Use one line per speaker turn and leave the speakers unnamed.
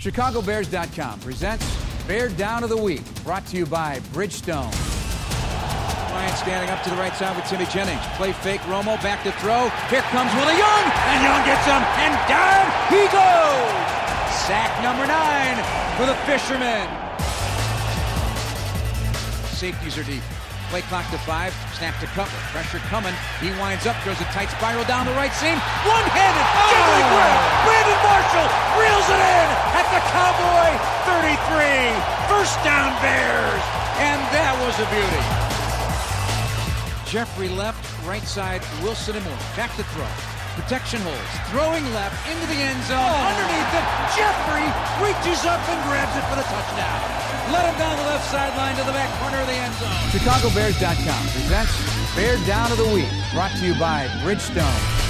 ChicagoBears.com presents Bear Down of the Week, brought to you by Bridgestone. Bryant standing up to the right side with Timmy Jennings. Play fake, Romo back to throw. Here comes Willie Young, and Young gets him, and down he goes! Sack number 9 for the Fishermen. Safeties are deep. Play clock to 5, snap to Cutler. Pressure coming. He winds up, throws a tight spiral down the right seam. One-handed, jiggly grip. Brandon Marshall reels it in at the Cowboy 33. First down, Bears. And that was a beauty. Jeffrey left, right side, Wilson and Moore. Back to throw. Protection holds. Throwing left into the end zone. Underneath it, Jeffrey reaches up and grabs it for the touchdown. Let him down the left sideline to the back corner of the end zone. ChicagoBears.com presents Bear Down of the Week, brought to you by Bridgestone.